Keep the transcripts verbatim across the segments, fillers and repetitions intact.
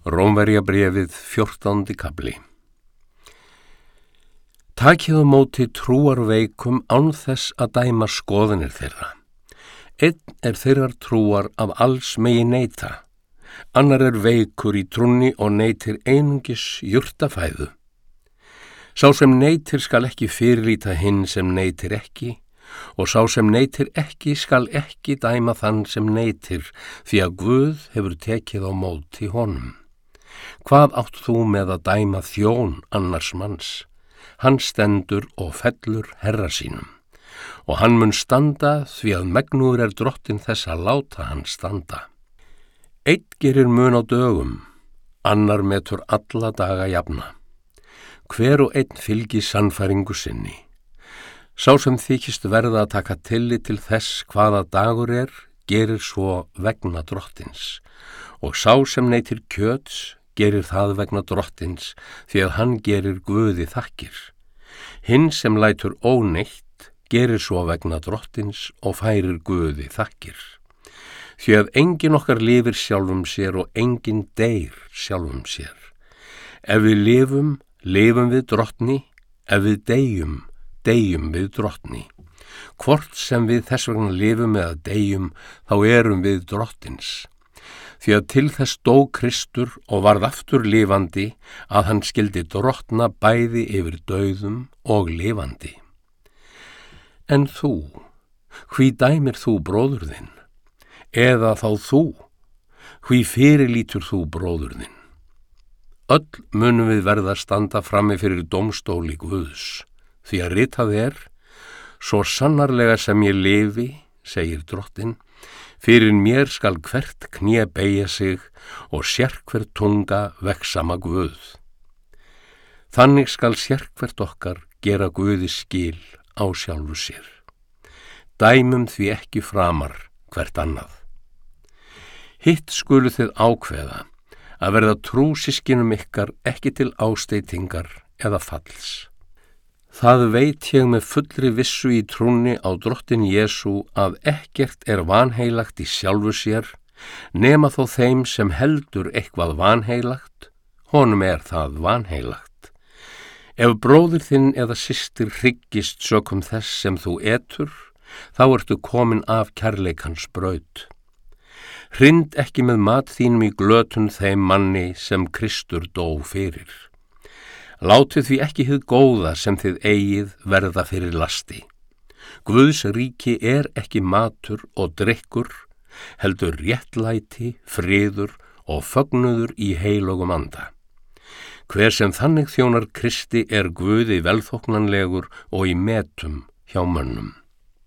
Rómverjabréfið fjórtándi kafli. Takið á móti trúarveikum án þess að dæma skoðanir þeirra. Einn er þeirrar trúar af alls megi neita, annar er veikur í trúnni og neytir einungis jurtafæðu. Sá sem neytir skal ekki fyrirlíta hinn sem neytir ekki, og sá sem neytir ekki skal ekki dæma þann sem neytir, því að Guð hefur tekið á móti honum. Hvað átt þú með að dæma þjón annars manns? Hann stendur og fellur herra sínum, og hann mun standa því að megnugur er drottin þess að láta hann standa. Einn gerir mun á dögum, annar metur alla daga jafna. Hver og einn fylgi sannfæringu sinni. Sá sem þykist verða að taka tillit til þess hvaða dagur er, gerir svo vegna drottins, og sá sem neytir kjöts, gerir það vegna drottins, því að hann gerir Guði þakkir. Hinn sem lætur óneitt, gerir svo vegna drottins og færir Guði þakkir. Því að enginn okkar lifir sjálfum sér og enginn deyr sjálfum sér. Ef við lifum, lifum við drottni, ef við deyjum, deyjum við drottni. Hvort sem við þess vegna lifum eða deyjum, þá erum við drottins. Því að til þess dó Kristur og varð aftur lifandi að hann skyldi drottna bæði yfir dauðum og lifandi. En þú, hví dæmir þú bróður þinn? Eða þá þú, hví fyrirlítur þú bróður þinn? Öll munum við verða að standa frammi fyrir dómstóli Guðs, því að ritað er, svo sannarlega sem ég lifi, segir drottin, fyrir mér skal hvert kné beygja sig og sérhver tunga vegsama Guð. Þannig skal sérhvert okkar gera Guði skil á sjálfu sér. Dæmum því ekki framar hvert annað. Hitt skulu þið ákveða að verða trúsyskinum ykkar ekki til ásteytingar eða falls. Það veit ég með fullri vissu í trúnni á drottin Jesú að ekkert er vanheilagt í sjálfu sér, nema þó þeim sem heldur eitthvað vanheilagt, honum er það vanheilagt. Ef bróðir þinn eða systir hryggist sökum þess sem þú etur, þá ertu komin af kærleikans braut. Hrynd ekki með mat þínum í glötun þeim manni sem Kristur dó fyrir. Látið því ekki hið góða sem þið eigið verða fyrir lasti. Guðs ríki er ekki matur og drykkur, heldur réttlæti, friður og fögnuður í heilögum anda. Hver sem þannig þjónar Kristi er Guði velþóknanlegur og í metum hjá mönnum.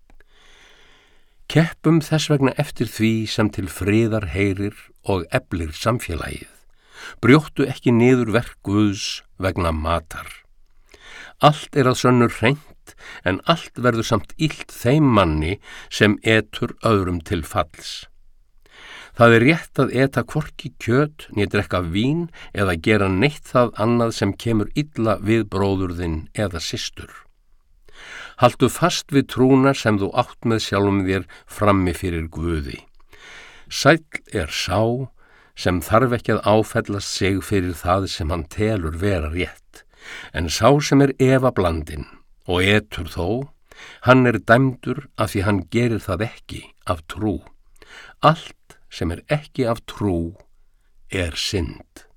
Keppum þess vegna eftir því sem til friðar heyrir og eflir samfélagið. Brjóttu ekki niður verk Guðs vegna matar. Allt er að sönnu hreint, en allt verður samt illt þeim manni sem etur öðrum til falls. Það er rétt að eta hvorki kjöt, né drekka vín, eða gera neitt það annað sem kemur illa við bróður þinn eða systur. Haltu fast við trúna sem þú átt með sjálfum þér frammi fyrir Guði. Sæll er sá sem þarf ekki að áfellast sig fyrir það sem hann telur vera rétt, en sá sem er efablandinn og etur þó, hann er dæmdur af því hann gerir það ekki af trú. Allt sem er ekki af trú er synd.